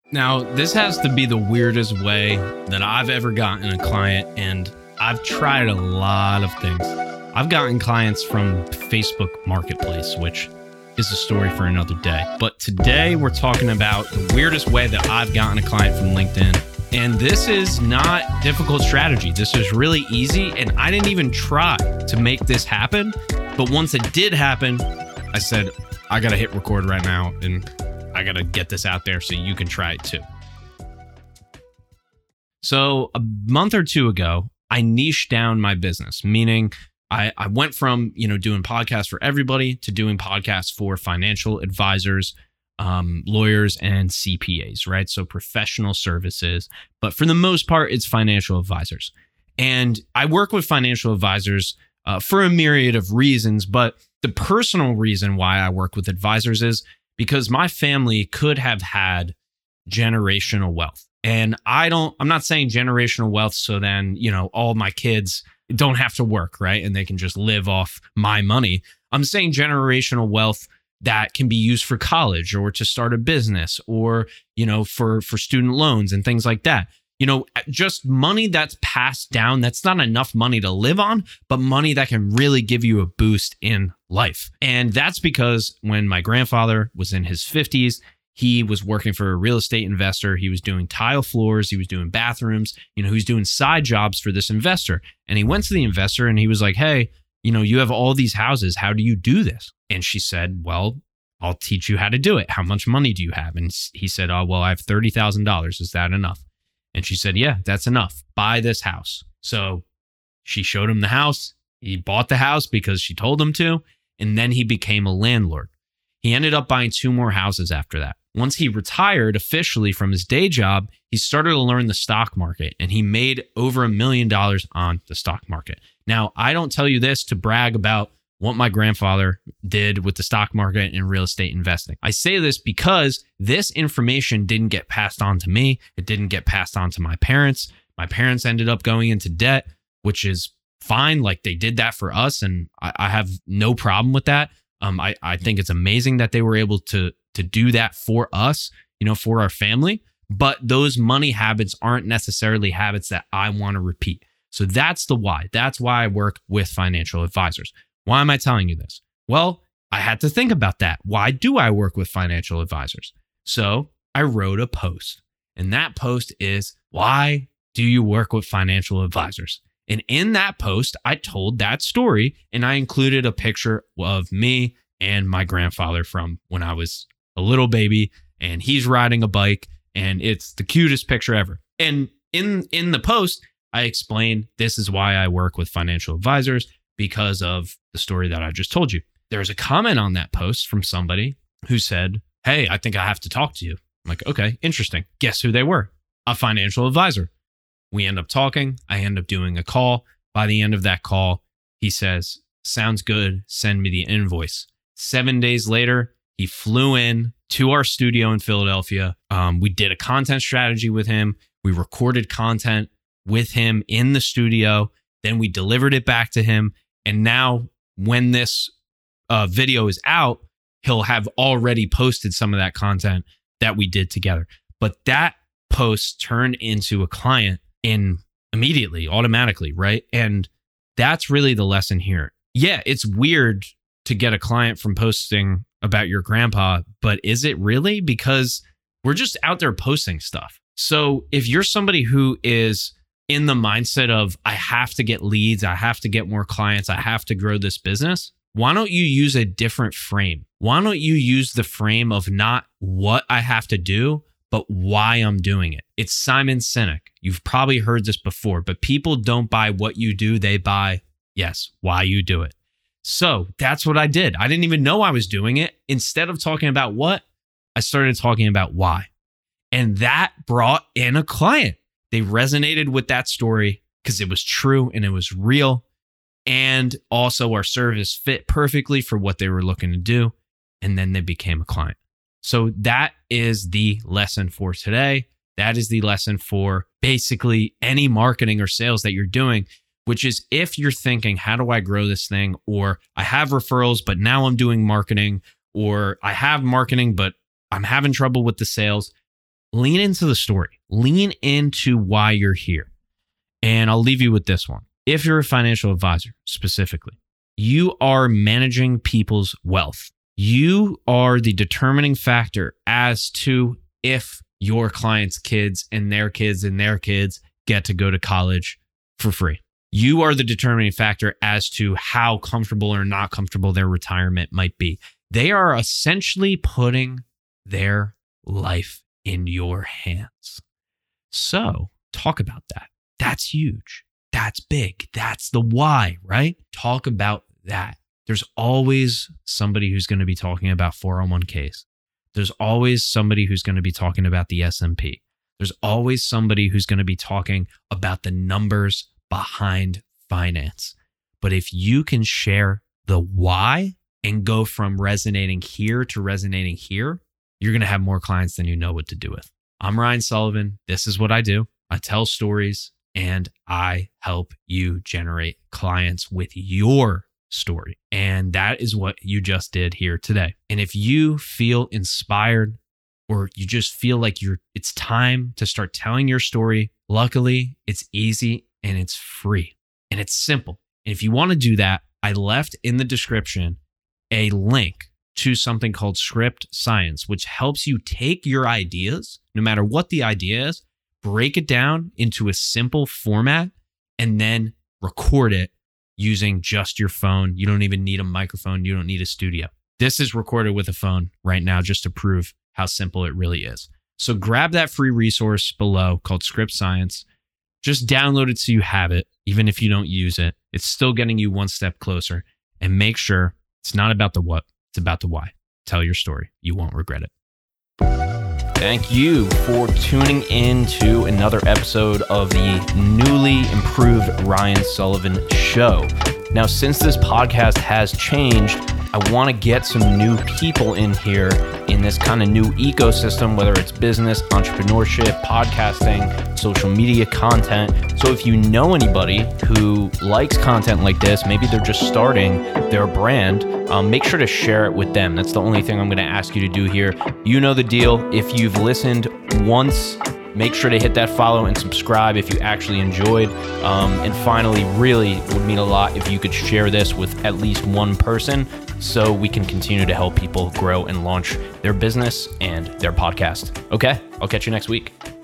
Now, this has to be the weirdest way that I've ever gotten a client, and I've tried a lot of things. I've gotten clients from Facebook Marketplace, which is a story for another day. But today we're talking about the weirdest way that I've gotten a client from LinkedIn. And this is not difficult strategy. This is really easy, and I didn't even try to make this happen. But once it did happen, I said, I got to hit record right now, and I got to get this out there so you can try it too. So a month or two ago, I niched down my business, meaning I went from, doing podcasts for everybody to doing podcasts for financial advisors, lawyers, and CPAs, right? So professional services. But for the most part, it's financial advisors. And I work with financial advisors for a myriad of reasons. But the personal reason why I work with advisors is because my family could have had generational wealth. And I'm not saying generational wealth so then, all my kids don't have to work, right? And they can just live off my money. I'm saying generational wealth that can be used for college or to start a business or, for student loans and things like that. Just money that's passed down. That's not enough money to live on, but money that can really give you a boost in life. And that's because when my grandfather was in his 50s, he was working for a real estate investor. He was doing tile floors. He was doing bathrooms. He was doing side jobs for this investor. And he went to the investor and he was like, hey, you have all these houses. How do you do this? And she said, well, I'll teach you how to do it. How much money do you have? And he said, oh, well, I have $30,000. Is that enough? And she said, yeah, that's enough. Buy this house. So she showed him the house. He bought the house because she told him to. And then he became a landlord. He ended up buying 2 more houses after that. Once he retired officially from his day job, he started to learn the stock market, and he made over $1 million on the stock market. Now, I don't tell you this to brag about what my grandfather did with the stock market and real estate investing. I say this because this information didn't get passed on to me. It didn't get passed on to my parents. My parents ended up going into debt, which is fine. Like, they did that for us, and I have no problem with that. I think it's amazing that they were able to do that for us, for our family. But those money habits aren't necessarily habits that I want to repeat. So that's the why. That's why I work with financial advisors. Why am I telling you this? Well, I had to think about that. Why do I work with financial advisors? So I wrote a post, and that post is, why do you work with financial advisors? And in that post, I told that story, and I included a picture of me and my grandfather from when I was a little baby, and he's riding a bike, and it's the cutest picture ever. And in the post, I explained this is why I work with financial advisors, because of the story that I just told you. There's a comment on that post from somebody who said, hey, I think I have to talk to you. I'm like, okay, interesting. Guess who they were? A financial advisor. We end up talking. I end up doing a call. By the end of that call, he says, sounds good. Send me the invoice. 7 days later, he flew in to our studio in Philadelphia. We did a content strategy with him. We recorded content with him in the studio. Then we delivered it back to him. And now when this video is out, he'll have already posted some of that content that we did together. But that post turned into a client immediately, automatically, right? And that's really the lesson here. Yeah, it's weird to get a client from posting about your grandpa, but is it really? Because we're just out there posting stuff. So if you're somebody who is in the mindset of, I have to get leads, I have to get more clients, I have to grow this business, why don't you use a different frame? Why don't you use the frame of not what I have to do, but why I'm doing it? It's Simon Sinek. You've probably heard this before, but people don't buy what you do, they buy, yes, why you do it. So that's what I did. I didn't even know I was doing it. Instead of talking about what, I started talking about why. And that brought in a client. They resonated with that story because it was true and it was real. And also our service fit perfectly for what they were looking to do. And then they became a client. So that is the lesson for today. That is the lesson for basically any marketing or sales that you're doing, which is if you're thinking, how do I grow this thing? Or I have referrals, but now I'm doing marketing, or I have marketing, but I'm having trouble with the sales. lean into the story, lean into why you're here. And I'll leave you with this one. If you're a financial advisor specifically, you are managing people's wealth. You are the determining factor as to if your clients' kids and their kids and their kids get to go to college for free. You are the determining factor as to how comfortable or not comfortable their retirement might be. They are essentially putting their life in your hands. So talk about that. That's huge. That's big. That's the why, right? Talk about that. There's always somebody who's going to be talking about 401ks. There's always somebody who's going to be talking about the S&P. There's always somebody who's going to be talking about the numbers behind finance. But if you can share the why and go from resonating here to resonating here, you're going to have more clients than you know what to do with. I'm Ryan Sullivan. This is what I do. I tell stories and I help you generate clients with your story. And that is what you just did here today. And if you feel inspired or you just feel like it's time to start telling your story, luckily it's easy and it's free and it's simple. And if you want to do that, I left in the description a link to something called Script Science, which helps you take your ideas, no matter what the idea is, break it down into a simple format, and then record it using just your phone. You don't even need a microphone. You don't need a studio. This is recorded with a phone right now just to prove how simple it really is. So grab that free resource below called Script Science. Just download it so you have it. Even if you don't use it, it's still getting you one step closer. And make sure it's not about the what, it's about the why. Tell your story. You won't regret it. Thank you for tuning in to another episode of the newly improved Ryan Sullivan Show. Now, since this podcast has changed, I want to get some new people in here in this kind of new ecosystem, whether it's business, entrepreneurship, podcasting, social media content. So if you know anybody who likes content like this, maybe they're just starting their brand, make sure to share it with them. That's the only thing I'm going to ask you to do here. You know the deal. If you've listened once, make sure to hit that follow and subscribe if you actually enjoyed. And finally, really, it would mean a lot if you could share this with at least one person so we can continue to help people grow and launch their business and their podcast. Okay, I'll catch you next week.